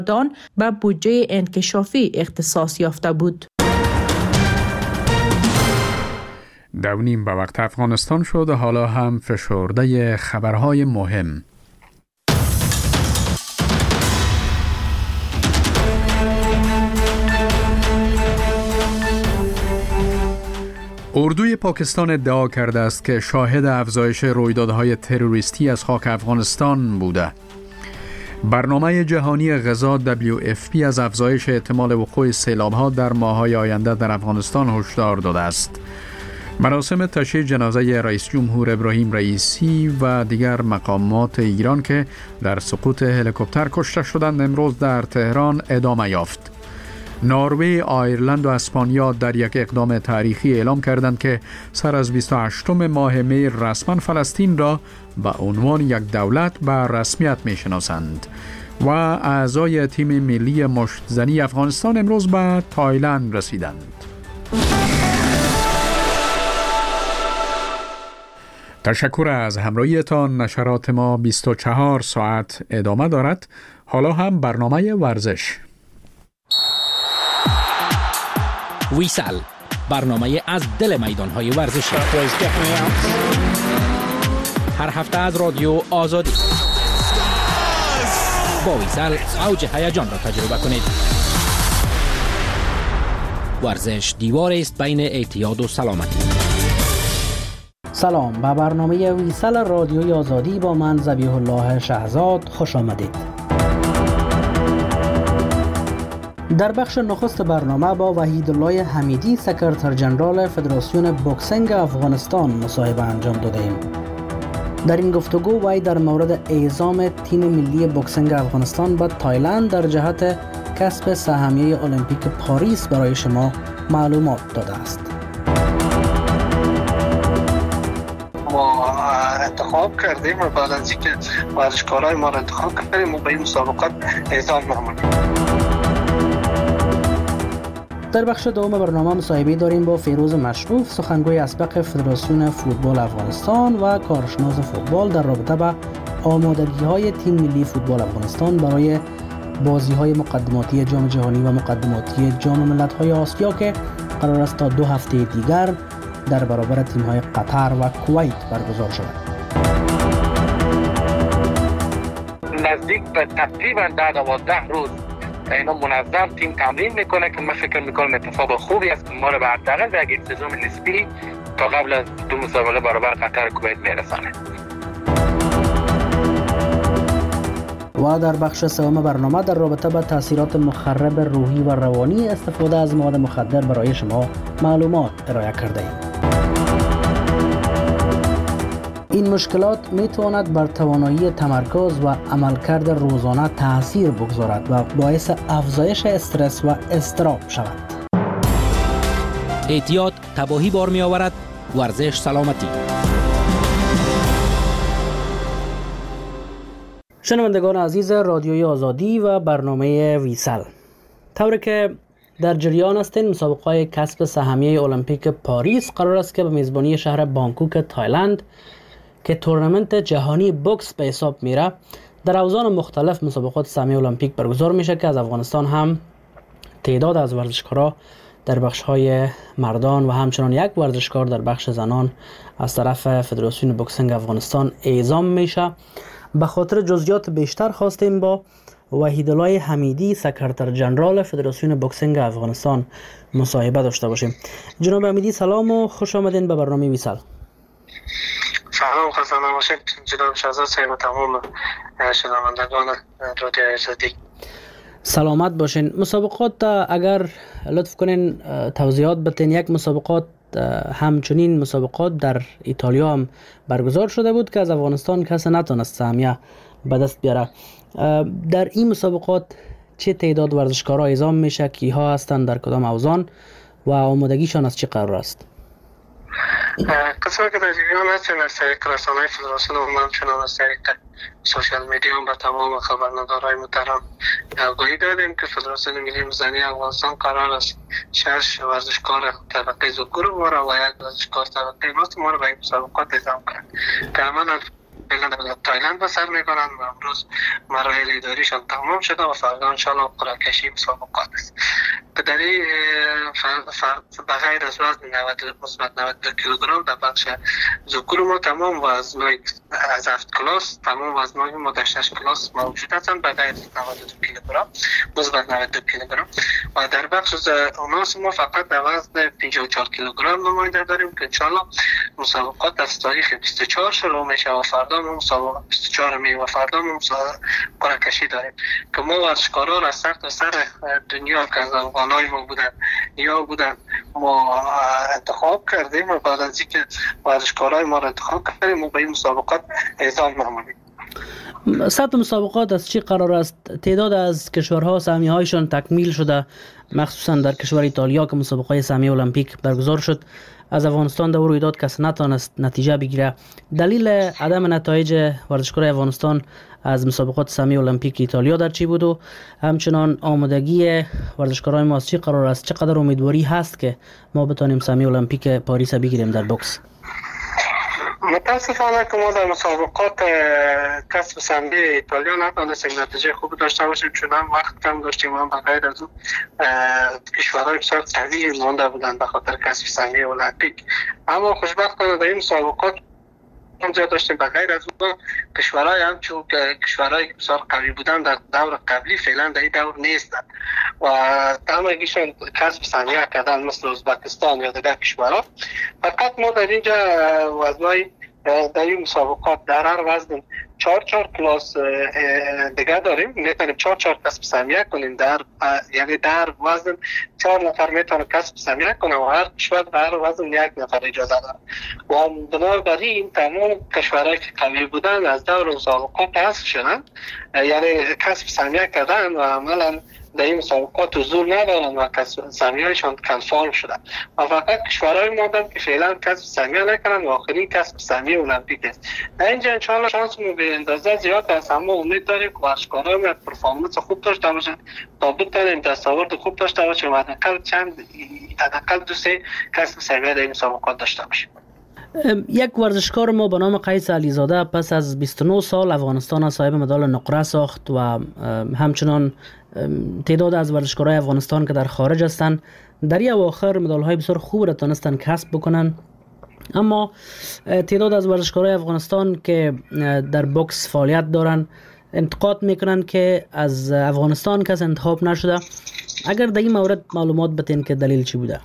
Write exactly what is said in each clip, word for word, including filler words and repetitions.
آن به بودجه انکشافی اختصاص یافته بود. دونیم به وقت افغانستان شد و حالا هم فشرده خبرهای مهم. اردوی پاکستان ادعا کرده است که شاهد افزایش رویدادهای تروریستی از خاک افغانستان بوده. برنامه جهانی غذا دبلیو اف پی از افزایش احتمال وقوع سیلاب‌ها در ماه‌های آینده در افغانستان هشدار داده است. مراسم تشییع جنازه رئیس جمهور ابراهیم رئیسی و دیگر مقامات ایران که در سقوط هلیکوپتر کشته شدند امروز در تهران ادامه یافت. نروژ، آیرلند و اسپانیا در یک اقدام تاریخی اعلام کردند که سر از بیست و هشتم ماه می رسما فلسطین را به عنوان یک دولت به رسمیت می‌شناسند. و اعضای تیم ملی مشت‌زنی افغانستان امروز به تایلند رسیدند. تشکر از همراهیتان. نشرات ما بیست و چهار ساعت ادامه دارد. حالا هم برنامه ورزش. ویسال، برنامه از دل میدان‌های ورزشی. هر هفته از رادیو آزادی. با ویسال اوج هیجان را تجربه کنید. ورزش دیوار است بین اعتیاد و سلامتی. سلام، به برنامه ویسال رادیوی آزادی با من ذبیح الله شهزاد خوش آمدید. در بخش نخست برنامه با وحیدالله حمیدی سکرتر جنرال فدراسیون بوکسینگ افغانستان مصاحبه انجام دادیم. در این گفتگو وی در مورد اعزام تیم ملی بوکسینگ افغانستان به تایلند در جهت کسب سهمیه المپیک پاریس برای شما معلومات داده است. ما انتخاب کردیم و بعد از اینکه ورزشکارای ما را انتخاب کردیم و به این مسابقات اعزام نمودیم. در بخش دوم برنامه مصاحبه داریم با فیروز مشروف، سخنگوی اسبق فدراسیون فوتبال افغانستان و کارشناس فوتبال در رابطه با آمادگی‌های تیم ملی فوتبال افغانستان برای بازی‌های مقدماتی جام جهانی و مقدماتی جام ملت‌های آسیا که قرار است تا دو هفته دیگر در برابر تیم‌های قطر و کویت برگزار شود. نزدیک به تقریباً ده دوازده روز اینا منظم تیم تمرین میکنه که من فکر میکنم اتفاق خوبی است که ما رو به حداقل به یک انسجام نسبی تا قبل از دو مسابقه برابر قطر کویت میرسانه. و در بخش سوم برنامه در رابطه با تاثیرات مخرب روحی و روانی استفاده از مواد مخدر برای شما معلومات ارائه کرده ایم. این مشکلات می تواند بر توانایی تمرکز و عملکرد روزانه تاثیر بگذارد و باعث افزایش استرس و اضطراب شود. اعتیاد تباهی بار می آورد. ورزش سلامتی. شنوندگان عزیز رادیوی آزادی و برنامه ویسال، طوری که در جریان هستین مسابقه کسب سهمیه المپیک پاریس قرار است که به میزبانی شهر بانکوک تایلند که تورنمنت جهانی بوکس به حساب میره در اوزان مختلف مسابقات سهمیه المپیک برگزار میشه که از افغانستان هم تعداد از ورزشکارا در بخش‌های مردان و همچنان یک ورزشکار در بخش زنان از طرف فدراسیون بوکسینگ افغانستان اعزام میشه. به خاطر جزئیات بیشتر خواستیم با وحیدالله حمیدی سکرتر جنرال فدراسیون بوکسینگ افغانستان مصاحبه داشته باشیم. جناب حمیدی سلام و خوش آمدین به برنامه ویسال. سلام، خسته نباشید جناب شهزاد صاحب و تمام شنوندگان رادیوی آزادی. سلامت باشین. مسابقات اگر لطف کنین توضیحات بدین. یک مسابقات همچنین مسابقات در ایتالیا هم برگزار شده بود که از افغانستان کسی نتونست سهمیه به دست بیاره. در این مسابقات چه تعداد ورزشکارا اعزام میشه، کیها هستند، در کدام اوزان و آمادگیشان از چه قرار است؟ قسمه که در جریان هستیم از طریق رسانه‌های فدراسیون و همچنان از طریق سوشال میدیا به تمام خبرنگارهای محترم آگاهی دادیم که فدراسیون ملی زنی افغانستان قرار است شش ورزشکار طبقه ذکور ما را و یک ورزشکار طبقه ماست ما را به این مسابقات اعزام کنند که عملاً فعلا در تایلند به سر میبرند و امروز مراحل اداریشان تمام شده و فردا انشالله قرعه کشی مسابقات است. در این بغیر از وزن مثبت نود و دو کیلوگرم در بخش ذکور ما تمام وزنهای از هفت کلاس تمام وزنهای ما در شش کلاس موجود هستند بغیر از نود و دو کیلوگرم مثبت نود و دو کیلوگرم و در بخش اوناس ما فقط در وزن پنجاه و چهار کیلوگرم نماینده داریم که انشالله مسابقات از تاریخ بیست و چهار شروع میشه و فردا ما مسابقات بیست و چهار می و فردا ما قرعه کشی داریم که ما ورزشکاران از سر تا سر دنیا که از افغانای ما بودن یا بودن ما انتخاب کردیم و بعد از اینکه ورزشکارای ما را انتخاب کردیم ما به این مسابقات اعزام معمولیم. سطح مسابقات از چی قرار است؟ تعداد از کشورها سهمیه‌هایشان تکمیل شده، مخصوصا در کشور ایتالیا که مسابقات سهمیه المپیک برگزار شد. از افغانستان در رویداد کس نتوانست نتیجه بگیره. دلیل عدم نتایج ورزشکارای افغانستان از مسابقات سهمیه المپیک ایتالیا در چی بود و همچنان آمادگی ورزشکارای ما از چی قرار است؟ چقدر امیدواری هست که ما بتانیم سهمیه المپیک پاریس بگیریم در بوکس؟ متاسفانه که ما در مسابقات کسب سهمیه ایتالیا نتونستیم نتیجه خوب داشته باشیم چون هم وقت کم داشتیم و هم بغیر از اون کشورهای بسیار قوی مانده بودن به خاطر کسب سهمیه المپیک. اما خوشبختانه در این مسابقات اونجا داشتیم بغیر از اون کشورهای همچون کشورهای بسیار قوی بودن در دور قبلی فعلا در این دور نیستند و تمامشون کسب سهمیه کردن مثل ازبکستان یا دیگر کشورها. فقط ما در اینجا وزنهای در این مسابقات در هر وزن چهار چهار کلاس دیگه داریم، میتونیم چهار چهار کسب سهمیه کنیم در یعنی در وزن چهار نفر میتونه کسب سهمیه کنه و هر کشور در وزن یک نفر اجازه داره و بنابراین تمام کشورهایی که قوی بودن از دور مسابقات حذف شدن یعنی کسب سهمیه کردن و عملا در این مسابقات حضور ندارن و کسب سهمیه‌شان کنفارم شدن و فقط کشورهای ماندن که فعلا کسب سهمیه نکردن و آخرین کسب سهمیه المپیک است. در اینجا انشاءالله شانسمون به اندازه زیاد است، اما امید داریم که ورزشکاران ما پرفورمنس خوب داشته باشن تا بتونیم دستاورد خوب داشته باشیم و حداقل چند حداقل دو سه کسب سهمیه در این مسابقات داشته باشیم. یک ورزشکار ما به نام قیس علیزاده پس از بیست و نه سال افغانستان صاحب مدال نقره ساخت و همچنان تعداد از ورزشکارای افغانستان که در خارج هستند در این اواخر مدال‌های بسیار خوب را تونستن کسب بکنن. اما تعداد از ورزشکارای افغانستان که در بوکس فعالیت دارن انتقاد میکنن که از افغانستان کس انتخاب نشده. اگر در این مورد معلومات بدین که دلیل چی بوده؟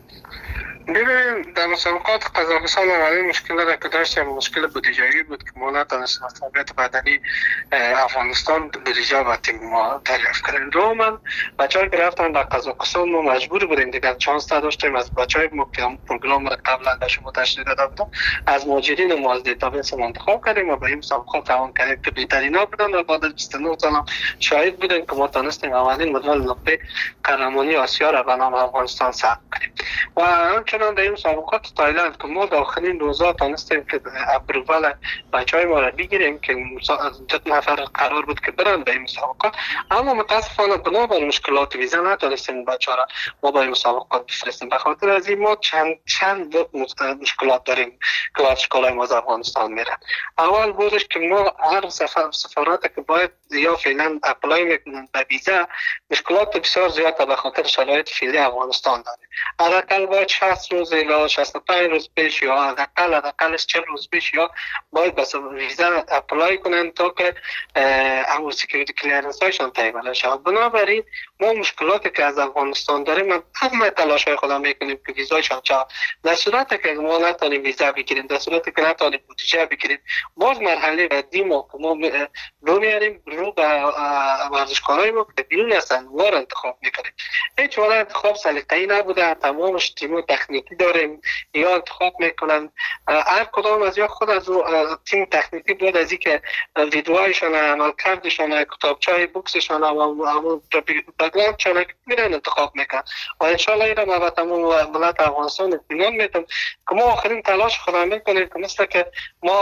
ببینید در مسابقات قزاقستان اولین مشکل که داشتیم مشکل بودجه‌ای بود که ما نتونستیم از تربیت بدنی افغانستان بودجه و تیم ما دریافت کنیم. دوما بچه‌ها که رفتن در قزاقستان ما مجبور بودیم دیگر چانس نداشتیم از بچه‌های ما که پروگرام را قبلا به شما تشریح داده بودم از مهاجرین ما از دیتابیس انتخاب کردیم و به این مسابقات توان کردیم که بهترینا بودن و بعد از بیست و نه سال شاهد بودیم که ما تونستیم اولین مدال نقره قهرمانی آسیا را به نام افغانستان ثبت کنیم. و همچنان در این مسابقات تایلند که ما داخلین روزا تونستیم که اپرووال بچهای ما را بگیریم که دو نفر قرار بود که برن به این مسابقات، اما متاسفانه بنابر مشکلات ویزا نتونستیم بچه‌ها را ما به این مسابقات بفرستیم. به خاطر از این ما چند چند مشکلات داریم که ورزشکارای ما از افغانستان میرن. اول بودش که ما هر سفر سفارت که باید یا فعلا اپلای میکنن به ویزا مشکلات بسیار زیاد به خاطر شرایط فعلی افغانستان داریم. حداقل باید شصت روز الی شصت و پنج روز پیش یا حداقل حداقلش چهل روز پیش یا باید بس ویزا اپلای کنن تا که امور سکیوریتی کلیرنس هایشان تایید شود. بنابراین ما مشکلاتی که از افغانستان داریم همه تلاش های خودم میکنیم که ویزایشان چه در صورتی که ما نتونیم ویزا بگیریم در صورتی که نتونیم بودجه بگیریم باز مرحله بعدی ما که ما رو میاریم رو به ورزشکارای ما که بیرون هستن وار انتخاب میکنیم. هیچ وار انتخاب سلیقه‌ای نبوده، تمامش تیم تکنیکی داریم یا انتخاب میکنن هر کدام از یا خود از تیم تکنیکی بود از اینکه ویدیوهایشان عمل کردشان کتابچه‌های بوکسشان و بگلاندشان میرن انتخاب میکنن و انشالله این ما به تمام ملت افغانستان اطمینان میدم که ما آخرین تلاش خودم میکنیم که مثل که ما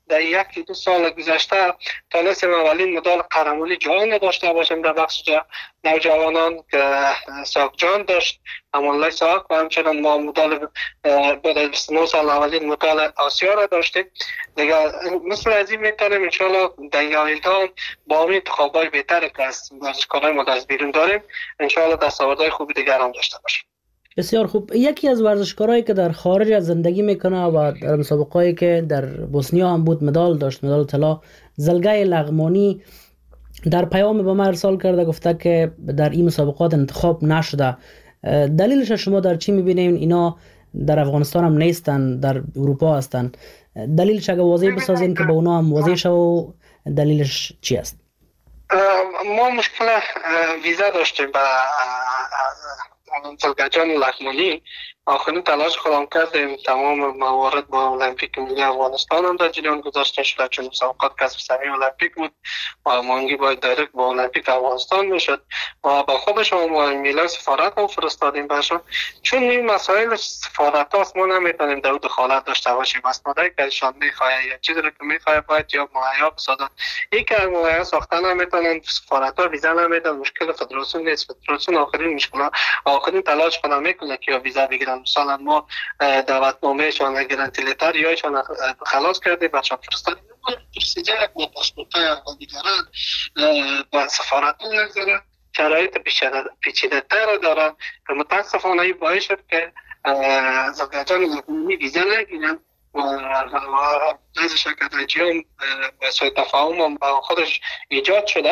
در یکی دو سال گذشته تانستیم اولین مدال قهرمانی جهان داشته باشیم در بخش نوجوانان که ساق جان داشت، امانالله ساق، و همچنان ما مدال بعد از بیست و نه سال اولین مدال آسیا را داشتیم. دیگه مثل از این میتونیم انشالله در آینده با همین انتخابای بهتر که از ورزشکارای ما از بیرون داریم انشالله دستاوردهای خوبی دیگر هم داشته باشیم. بسیار خوب. یکی از ورزشکارایی که در خارج از زندگی میکنه و در مسابقه‌ای که در بوسنیا هم بود مدال داشت، مدال طلا، زلگای لغمانی در پیام به ما ارسال کرده، گفته که در این مسابقات انتخاب نشده. دلیلش شما در چی میبینین؟ اینا در افغانستان هم نیستن، در اروپا هستن. دلیلش اگه واضح بسازین که به اونا هم واضح شه و دلیلش چی است؟ ما مشکل ویزا داشتیم با زلگجان لغمانی. آخرین تلاش خودم کردیم، تمام موارد با المپیک ملی افغانستان هم در جریان گذاشته شده، چون مسابقات کسب سهمیه المپیک بود و مانگی باید دایرکت با المپیک افغانستان میشد و با خودش هم ایمیل سفارت هم فرستادیم بهشون. چون این مسائل سفارت هاست ما نمیتونیم در دخالت داشته باشیم. اسنادی که ایشان میخواه یا چیزی که میخواه باید یا مهیا بسازن. این که مهیا ساخته نمیتونن، سفارت ها ویزا نمیدن، مشکل فدراسیون نیست. فدراسیون آخرین مشکل آخرین تلاش خودم میکنه که ویزا بگیرن. مثلا ما دعوتنامهشان گارانتی لتر یایشان خلاص کردیم، بچه‌ها فرستادیم. پروسیجر با پاسپورت‌های دیگران با سفارت‌ها نگذاره، شرایط پیچیده‌تر دارن که متاسفانه این باعث شد که زلگجان لغمانی ویزا نگیرن و از شرکت هم به سوی تفاهم هم با خودش ایجاد شده.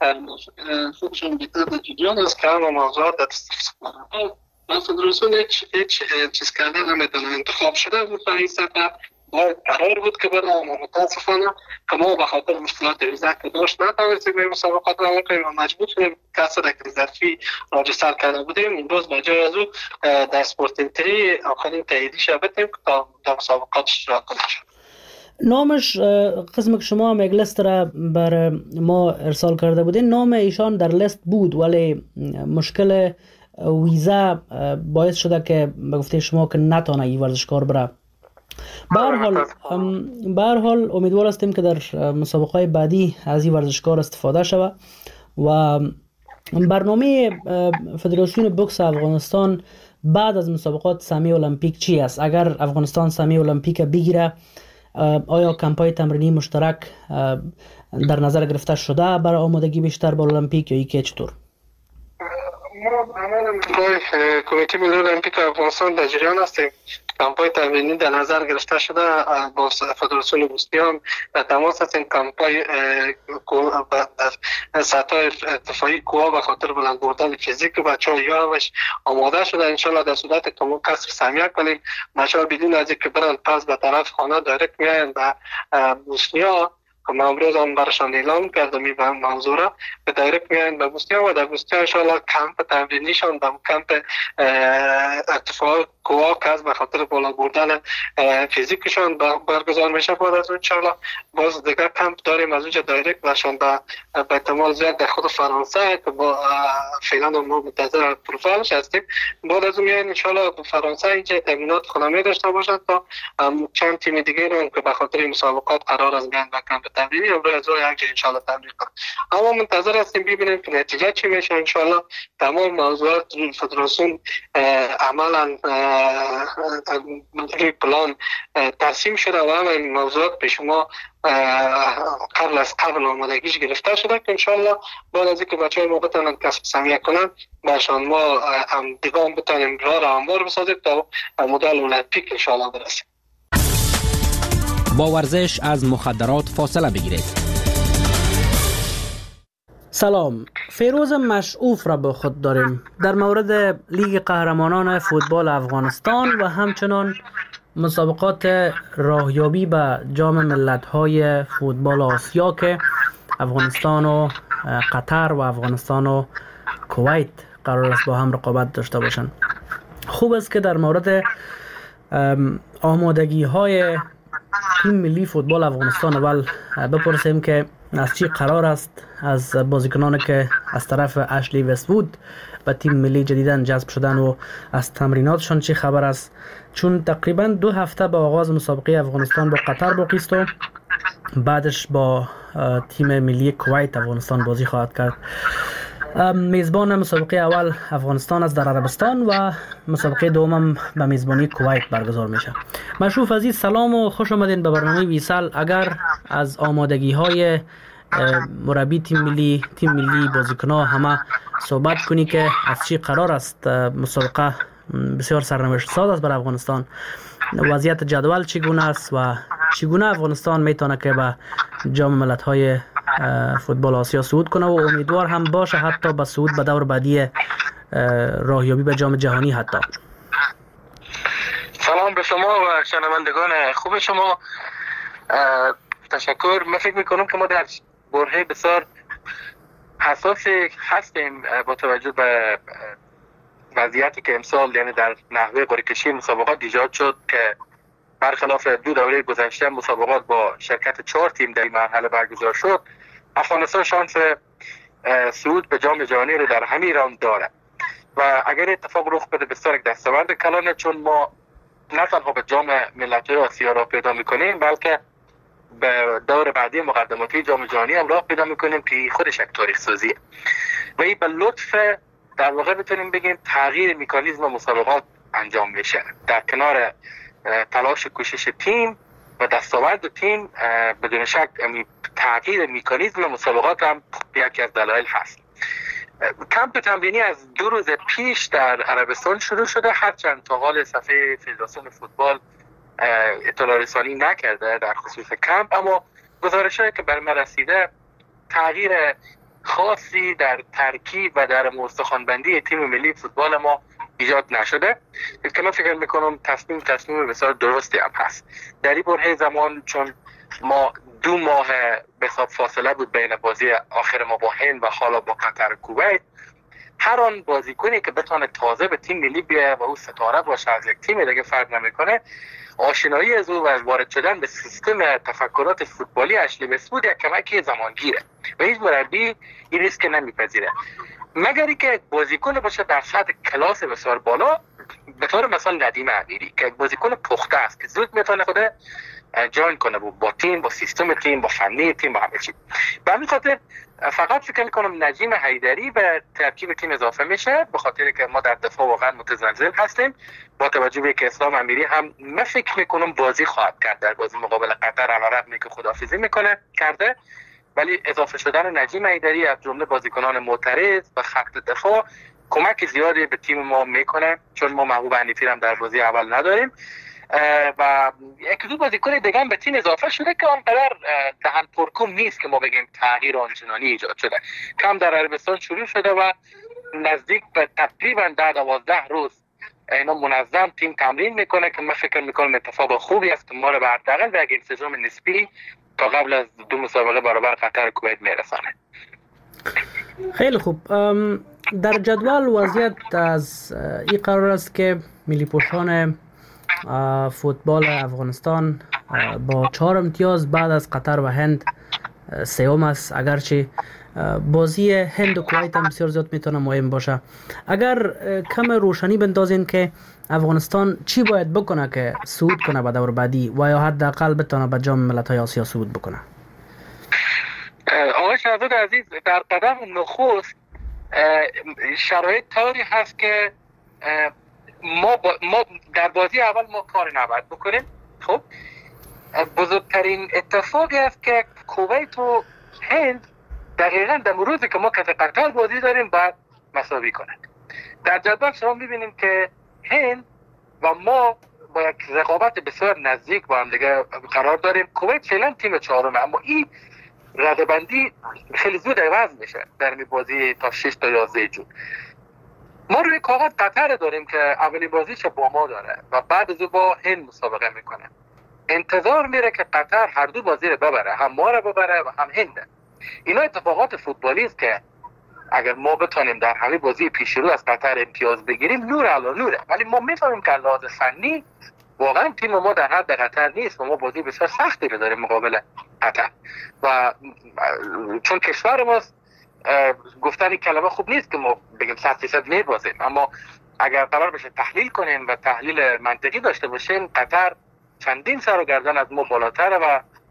خودشون بیتر در جریان است که همه موضوعات در سفارت‌ها و فدراسیون هیچ هیچ چیز کرده نمیتونه. انتخاب شده بود این سفر، باید قرار بود که برای ما متاسفانه که ما به خاطر مشکلات ویزا که داشت نتونستیم به مسابقات روان کنیم و مجبور شدیم کسی را که ظرفی راجستر کرده بودیم امروز به جای از او در اسپورت تری آخرین تاییدی شده بدیم که تا در مسابقات اشتراک کنه. نامش قسم که شما هم یک لیست را بر ما ارسال کرده بودین، نام ایشان در لیست بود ولی مشکل ویزا باعث شده که به گفته شما که نتونه این ورزشکار بره. به هر حال به هر حال امیدوار هستیم که در مسابقات بعدی از این ورزشکار استفاده شود. و برنامه فدراسیون بوکس افغانستان بعد از مسابقات سهمیه المپیک چی است؟ اگر افغانستان سهمیه المپیک بگیره آیا کمپای تمرینی مشترک در نظر گرفته شده برای آمادگی بیشتر با المپیک یا اینکه چطور؟ ما عملا با کمیته ملی المپیک افغانستان در جریان هستیم. کمپای تمرینی در نظر گرفته شده، با فدراسیون بوسنیا در تماس هستیم. کمپای در سطح ارتفاعی کوها به خاطر بلند بردن فیزیک بچه‌ها یا همش آماده شده. انشالله در صورت که ما کسب سهمیه کنیم بچه‌ها بدون از اینکه برن پس به طرف خانه دایرکت میاین به بوسنیا که ما امروز هم برشان اعلام کردم این موضوع را، به دایرکت میاین به بوسنیا و در بوسنیا انشالله کمپ تمرینیشان به کمپ ارتفاع کوها که از به خاطر بالا بردن فیزیکشان برگزار میشه. بعد از اون انشالله باز دیگر کمپ داریم از اونجا دایرکت برشان به احتمال زیاد در خود فرانسه که با فعلا ما منتظر پروفایلش هستیم. بعد از اون میاین انشالله به فرانسه اینجا تمرینات خودمی داشته باشند تا چند تیم دیگه رو که به خاطر مسابقات قرار است بیان به کمپ تمرینی امروز از روی یک جای انشالله تمرین کنند. اما منتظر هستیم ببینیم که نتیجه چی میشه. انشالله تمام موضوعات فدراسیون عملا روی پلان ترسیم شده و همه موضوعات به شما قبل از قبل آمادگیش گرفته شده که انشالله بعد از اینکه بچه‌های ما بتونن کسب سهمیه کنن برشان ما هم دیگه هم بتونیم راه را هموار بسازیم تا مدال المپیک انشالله برسیم. با ورزش از مخدرات فاصله بگیرید. سلام، فیروز مشعوف را با خود داریم در مورد لیگ قهرمانان فوتبال افغانستان و همچنان مسابقات راهیابی به جام ملت‌های فوتبال آسیا که افغانستان و قطر و افغانستان و کویت قرار است با هم رقابت داشته باشند. خوب است که در مورد آمادگی های تیم ملی فوتبال افغانستان اول بپرسیم که از چی قرار است از بازیکنانی که از طرف اشلی وست‌وود به تیم ملی جدیداً جذب شدن و از تمریناتشان چی خبر است، چون تقریباً دو هفته به آغاز مسابقه افغانستان با قطر باقی است و بعدش با تیم ملی کویت افغانستان بازی خواهد کرد. میزبان مسابقه اول افغانستان است در عربستان و مسابقه دوم به میزبانی کویت برگزار میشه. مشروف عزیز سلام و خوش آمدین به برنامه ویسال. اگر از آمادگی های مربی تیم ملی تیم ملی بازیکن‌ها همه صحبت کنی که از چی قرار است مسابقه بسیار سرنوشت ساز است برای افغانستان، وضعیت جدول چگونه است و چگونه افغانستان میتونه که به جام ملت‌های فوتبال آسیا صعود کنه و امیدوار هم باشه حتی به صعود به دور بعدی راهیابی به جام جهانی. حتی سلام به شما و شنوندگان خوب شما. تشکر. من فکر میکنم که ما در برهه بسیار حساسی هستیم با توجه به وضعیتی که امسال یعنی در نحوه قرعه کشی مسابقات ایجاد شد که برخلاف دو دوره گذشته مسابقات با شرکت چهار تیم در این مرحله برگزار شد. افغانستان شانس صعود به جام جهانی رو در همین راند داره و اگر اتفاق رخ بده بسیار یک دستاورد کلانه، چون ما نه تنها به جام ملت‌های آسیا راه پیدا می‌کنیم بلکه به دور بعدی مقدماتی جام جهانی هم راه پیدا می‌کنیم که خودش یک تاریخ سازیه و این به لطف در واقع بتونیم بگیم تغییر مکانیزم مسابقات انجام میشه. در کنار تلاش کوشش تیم و دستاورد تیم بدون شک تغییر مکانیزم مسابقات هم یکی از دلایل هست. کمپ تمرینی از دو روز پیش در عربستان شروع شده، هرچند تا حال صفحه فدراسیون فوتبال اطلاع رسانی نکرده در خصوص کمپ، اما گزارش‌هایی که بر من رسیده تغییر خاصی در ترکیب و در استخوان‌بندی تیم ملی فوتبال ما ایجاد نشده که من فکر میکنم تصمیم تصمیم بسیار درستی هم هست. در این برهه زمان چون ما دو ماه به حساب فاصله بود بین بازی آخر ما با هند و حالا با قطر و کویت، هر آن بازیکنی که بتونه تازه به تیم ملی بیاد و او ستاره باشه از یک تیم دیگه فرق نمیکنه، آشنایی از او و وارد شدن به سیستم تفکرات فوتبالی اشلی مسعود یک کمکی زمانگیره و هیچ مربی این ریسک نمیپذیره مگر اینکه بازیکن باشه در سطح کلاس بسیار بالا، به طور مثال ندیم امیری که بازیکن پخته است که زود میتونه خود جوین کنه با تیم، با سیستم تیم، با فنی تیم، با همه چی. به همین خاطر فقط فکر میکنم نجیم حیدری به ترکیب تیم اضافه میشه، به خاطر که ما در دفاع واقعا متزلزل هستیم. با توجه به که اسلام امیری هم من فکر میکنم بازی خواهد کرد در بازی مقابل قطر، علیرغم که خداحافظی میکنه کرده، ولی اضافه شدن نجیم حیدری از جمله بازیکنان معترض و خط دفاع کمک زیادی به تیم ما میکنه، چون ما محبوب حنیفی هم در بازی اول نداریم و یک دو بازیکن دیگه هم به تیم اضافه شده که آنقدر دهن پرکوم نیست که ما بگیم تغییر آنچنانی ایجاد شده. کم در عربستان شروع شده و نزدیک به تقریبا ده دوازده روز اینا منظم تیم تمرین میکنه که من فکر میکنم اتفاق خوبی است که ما رو به حداقل به یک انسجام نسبی تا قبل از دو مسابقه برابر قطر کویت میرسانه. خیلی خوب. در جدول وضعیت از این قرار است که ملی پوشان فوتبال افغانستان با چهار امتیاز بعد از قطر و هند سوم است، اگرچه بازی هند و کویت هم بسیار زیاد میتونه مهم باشه. اگر کم روشنی بندازین که افغانستان چی باید بکنه که صعود کنه به دور بعدی و یا حداقل بتونه به جام ملت‌های آسیا صعود بکنه؟ آقای شهزاد عزیز، در قدم نخست شرایط طوری هست که ما, با ما در بازی اول ما کار نباید بکنیم. خب بزرگترین اتفاقی است که کویت و هند دقیقاً در روزی که ما که قطر بازی داریم باید مساوی کنند. در جدول شما می‌بینیم که هند و ما با یک رقابت بسیار نزدیک با هم دیگه قرار داریم. کویت فعلا تیم چهارمه، اما این ردبندی خیلی زود عوض میشه در این بازی تا شش تا یازده جون. ما روی کاغذ قطر داریم که اولی بازیش با ما داره و بعد از او با هند مسابقه میکنه. انتظار میره که قطر هر دو بازی رو ببره، هم ما رو ببره و هم هند. اینا اتفاقات فوتبالی است که اگر ما بتونیم در همین بازی پیش رو از قطر امتیاز بگیریم نور علی نوره، ولی ما میفهمیم که لحاظ فنی واقعا تیم ما در حد قطر نیست و ما بازی بسیار سختی رو داریم مقابل قطر و چون کشور ماست گفتن این کلمه خوب نیست که ما بگیم صد درصد میبازیم، اما اگر قرار بشه تحلیل کنیم و تحلیل منطقی داشته باشیم قطر چندین سر و گردن از ما بالاتره و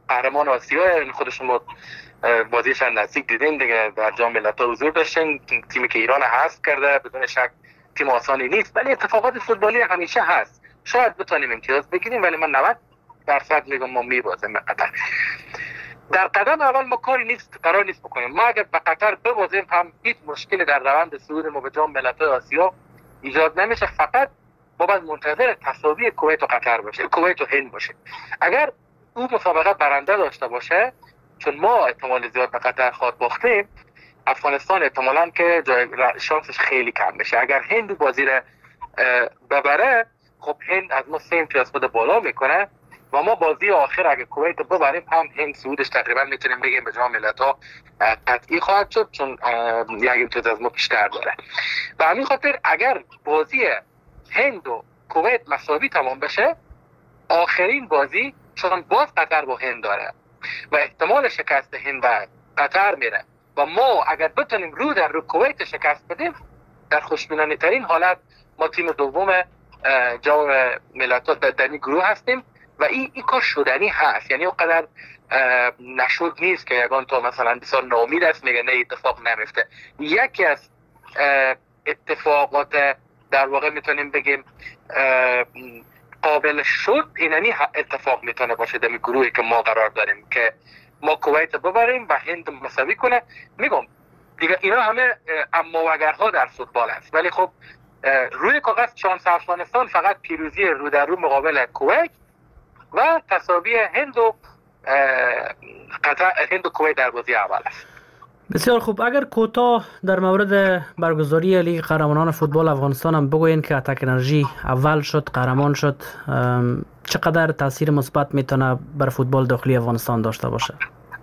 قهرمان آسیا، خود شما بازیشان نزدیک دیدین دیگه، در جام ملت‌ها حضور داشتن. تیمی که ایران حذف کرده بدون شک تیم آسانی نیست، ولی اتفاقات فوتبالی همیشه هست. شاید بتونیم امتیاز بگیریم، ولی من نود درصد میگم ما میبازیم قطر. در قدم اول ما کاری نیست قرار نیست بکنیم. ما اگر به قطر ببازیم هم هیچ مشکلی در روند صعود ما به جام ملت‌های آسیا ایجاد نمیشه. فقط ما باید منتظر تساوی کویت و قطر باشه، کویت و هند باشه. اگر اون مسابقه برنده داشته باشه، چون ما احتمال زیاد به قطر خواهد باختیم، افغانستان احتمالاً که جای شانسش خیلی کم بشه. اگر هند بازی را ببره، خب هند از ما سه امتیاز خود بالا میکنه و ما بازی آخر اگه کویت ببریم هم هند صعودش تقریبا میتونیم بگیم به جام ملت‌ها قطعی خواهد شد، چون یک امتیاز از ما بیشتر داره. و همین خاطر اگر بازی هند و کویت مساوی تمام بشه، آخرین بازی چون باز قطر با هند داره و احتمال شکست هند و قطر میره و ما اگر بتونیم رو در رو کویت شکست بدیم، در خوشبینانه ترین حالت ما تیم دوم جام ملت‌ها در این گروه هستیم و این این کار شدنی هست. یعنی اونقدر نشد نیست که یگان تو مثلا بسیار ناامید است میگه نه اتفاق نمیفته. یکی از اتفاقات در واقع میتونیم بگیم قابل شد اینمی اتفاق میتونه باشه در گروهی که ما قرار داریم که ما کویت ببریم و هند مساوی کنه. میگم دیگه اینا همه اما و اگرها در فوتبال است، ولی خب روی کاغذ شانس افغانستان فقط پیروزی رو در رو مقابل کویت و تساوی هند و قطر، هند و کویت در بازی اول است. بسیار خوب. اگر کوتاه در مورد برگزاری لیگ قهرمانان فوتبال افغانستان هم بگوین که اتک انرژی اول شد، قهرمان شد، چقدر تاثیر مثبت میتونه بر فوتبال داخلی افغانستان داشته باشه؟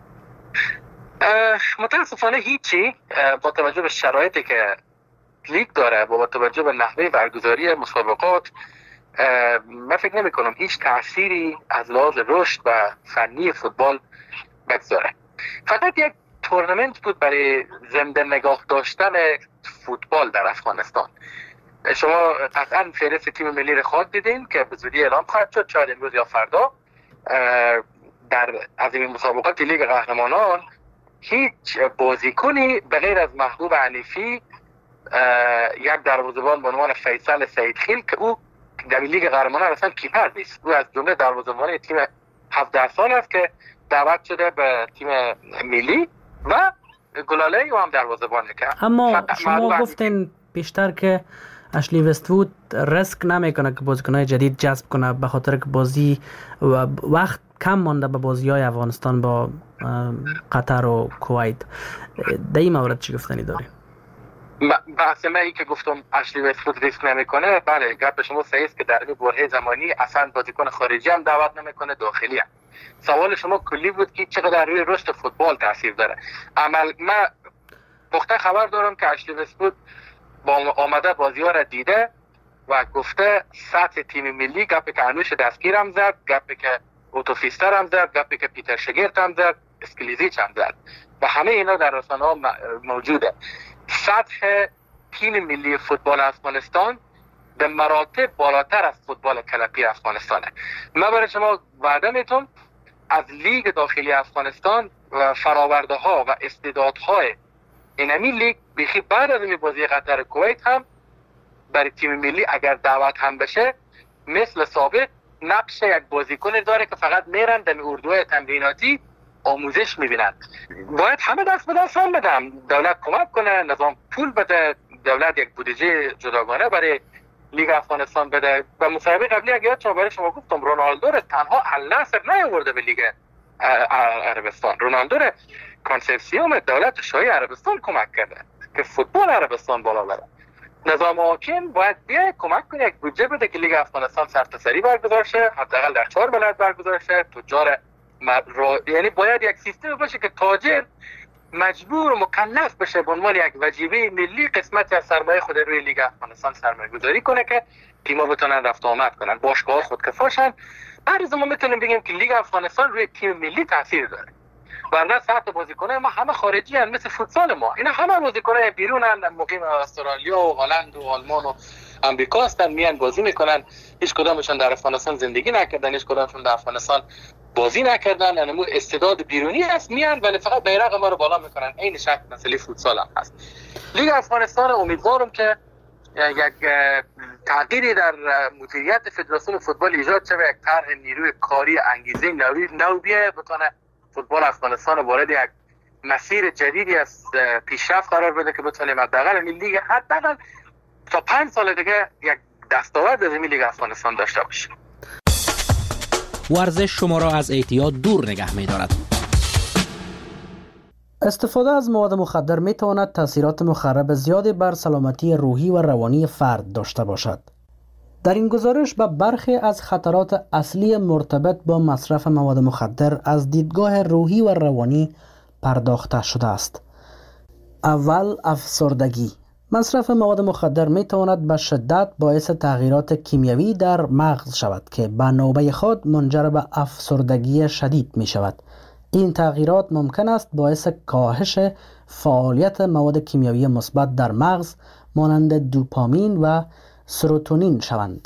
متاسفانه هیچی، با توجه به شرایطی که لیگ داره، با توجه به نحوه برگزاری مسابقات، من فکر نمی کنم هیچ تأثیری از لحاظ رشد و فنی فوتبال بگذاره. فقط یک تورنمنت بود برای زنده نگاه داشتن فوتبال در افغانستان. شما قطعا فهرست تیم ملی رو خواهد دیدین که به زودی اعلام خواهد شد، شاید امروز یا فردا. در از این مسابقات لیگ قهرمانان هیچ بازیکنی به غیر از محبوب حنیفی، یک دروازه‌بان به عنوان فیصل سیدخیل که او در لیگ قهرمانان اصلا کیپر نیست، او از جمله دروازه‌بان تیم هفده سال است که دعوت شده به تیم ملی و گلاله او هم دروازه‌بانه که اما شما گفتین بیشتر که اشلی وست‌وود ریسک نمیکنه که بازیکن‌های جدید جذب کنه به خاطر که بازی و وقت کم مانده به بازی‌های افغانستان با قطر و کویت. در این مورد چی گفتنی داری؟ بحث من این که گفتم اشلی وست‌وود ریسک نمیکنه، بله گپ شما صحیح است که در این برهه زمانی اصلا بازیکن خارجی هم دعوت نمیکنه، داخلی هم. سوال شما کلی بود که چقدر روی رشد فوتبال تاثیر داره. عمل من پخته خبر دارم که اشلی وست‌وود با آمده بازی‌ها را دیده و گفته سطح تیم ملی، گپی که انوش دستگیر هم زد، گپی که اوتوفیستر هم زد، گپی که پیتر شگرت هم زد، اسکلیزیچ هم زد و همه اینا در رسانه‌ها موجوده. سطح تیم ملی فوتبال افغانستان به مراتب بالاتر از فوتبال کلپی افغانستانه. من برای شما وعده میتونم از لیگ داخلی افغانستان و فراورده ها و استعدادهای اینمی لیگ بیخی بعد از این بازی قطر کویت هم برای تیم ملی اگر دعوت هم بشه، مثل سابق نقش یک بازیکن داره که فقط میرن در اردوهای تمریناتی آموزش میبینن. باید همه دست به دست هم بدم، دولت کمک کنه، نظام پول بده، دولت یک بودجه جداگانه برای لیگ افغانستان بده. و مصاحبه قبلی اگه یادتون برای شما گفتم رونالدو رو تنها النصر نیاورده به لیگ عربستان، رونالدو رو کانسپسیوم دولت شاهی عربستان کمک کرده که فوتبال عربستان بالا بره. نظام حاکم باید بیاید کمک کنه، یک بودجه بده که لیگ افغانستان سرتاسری برگزار شه، حداقل در چهار بلد برگزار شه. تجار مبرا... یعنی باید یک سیستم باشه که تاجر مجبور و مکلف بشه به عنوان یک وجیبه ملی قسمتی از سرمایه خود روی لیگ افغانستان سرمایه گذاری کنه که تیم‌ها بتونن رفت آمد کنن، باشگاه‌ها خودکفاشن. هر از ما میتونیم بگیم که لیگ افغانستان روی تیم ملی تاثیر داره. ورنه سطح بازیکن‌های ما همه خارجی ان، مثل فوتسال ما اینا همه بازیکن‌های بیرونن، مقیم استرالیا و هلند و آلمان و آمریکا هستن، میان بازی میکنن. هیچ کدامشون در افغانستان زندگی نکردن، هیچ کدامشون در افغانستان بازی نکردن، انمو استعداد بیرونی هست میان ولی فقط بیرق ما رو بالا میکنن. این شکل مسئله فوتسال هم هست. لیگ افغانستان امیدوارم که یک تغییری در مدیریت فدراسیون فوتبال ایجاد شود، یک طرح نیروی کاری انگیزه نوی نو بیه بتونه فوتبال افغانستان وارد یک مسیر جدیدی از پیشرفت قرار بده که بتونیم حداقل این لیگ حداقل تا پنج سال دیگه یک دستاورد از این لیگ افغانستان داشته باشیم. ورزش شما را از اعتیاد دور نگه می‌دارد. استفاده از مواد مخدر می تواند تاثیرات مخرب زیادی بر سلامتی روحی و روانی فرد داشته باشد. در این گزارش به برخی از خطرات اصلی مرتبط با مصرف مواد مخدر از دیدگاه روحی و روانی پرداخته شده است. اول، افسردگی. مصرف مواد مخدر می تواند به شدت باعث تغییرات کیمیایی در مغز شود که به نوبه خود منجر به افسردگی شدید می شود. این تغییرات ممکن است باعث کاهش فعالیت مواد کیمیایی مثبت در مغز مانند دوپامین و سروتونین شوند.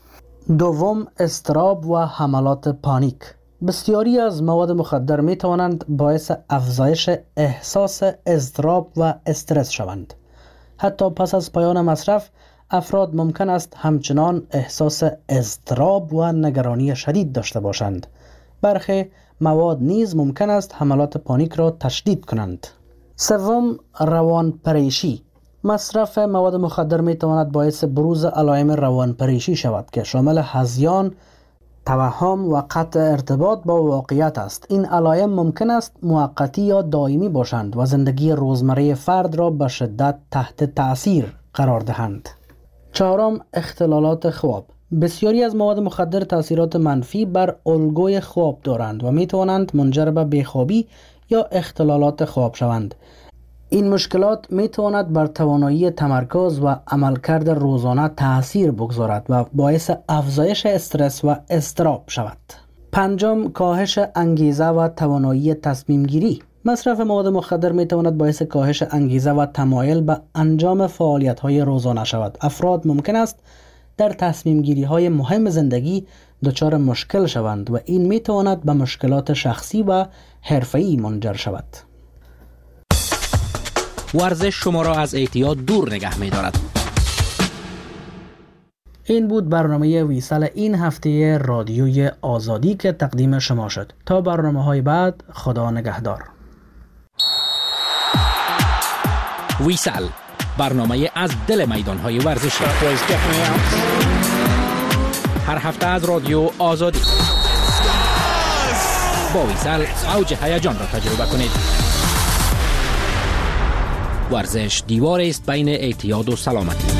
دوم، اضطراب و حملات پانیک. بسیاری از مواد مخدر می توانند باعث افزایش احساس اضطراب و استرس شوند. حتی پس از پایان مصرف، افراد ممکن است همچنان احساس اضطراب و نگرانی شدید داشته باشند. برخی مواد نیز ممکن است حملات پانیک را تشدید کنند. سوم، روانپریشی. مصرف مواد مخدر می تواند باعث بروز علائم روانپریشی شود که شامل هذیان، توهم و قطع ارتباط با واقعیت است. این علائم ممکن است موقتی یا دائمی باشند و زندگی روزمره فرد را به شدت تحت تأثیر قرار دهند. چهارم، اختلالات خواب. بسیاری از مواد مخدر تأثیرات منفی بر الگوی خواب دارند و می توانند منجر به بیخوابی یا اختلالات خواب شوند. این مشکلات می تواند بر توانایی تمرکز و عملکرد روزانه تأثیر بگذارد و باعث افزایش استرس و اضطراب شود. پنجم، کاهش انگیزه و توانایی تصمیم گیری. مصرف مواد مخدر می تواند باعث کاهش انگیزه و تمایل به انجام فعالیت های روزانه شود. افراد ممکن است در تصمیم گیری های مهم زندگی دچار مشکل شوند و این می تواند به مشکلات شخصی و حرفه‌ای منجر شود. ورزش شما را از اعتیاد دور نگه می دارد. این بود برنامه ویسال این هفته رادیوی آزادی که تقدیم شما شد. تا برنامه های بعد، خدا نگهدار. ویسال، برنامه از دل میدان های ورزشی. هر هفته از رادیو آزادی. با ویسال اوج هیجان را تجربه کنید. ورزش دیوار است بین اعتیاد و سلامتی.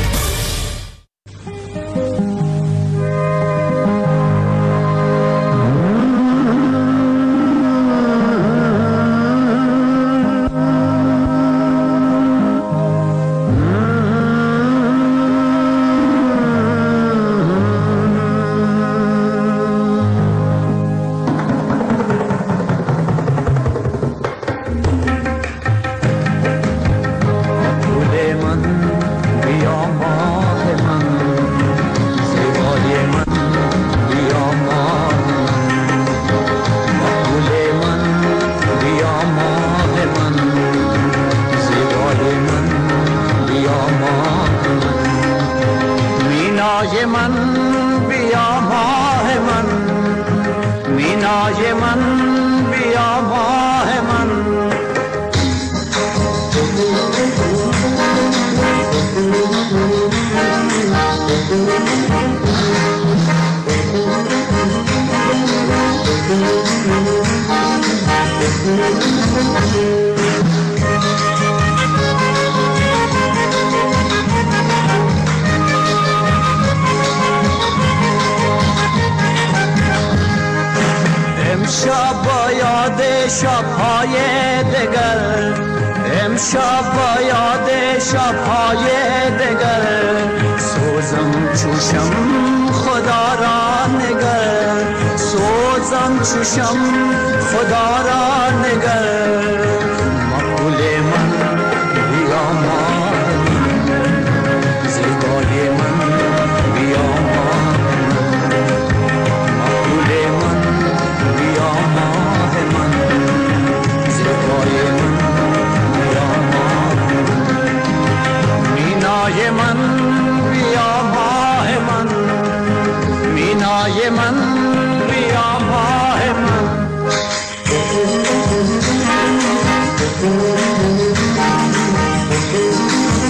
امشب با یاد شب‌های دگر، امشب با یاد شب‌های دگر، سوزم چوشم خدا را نگر، سوزم چوشم خدا را نگر.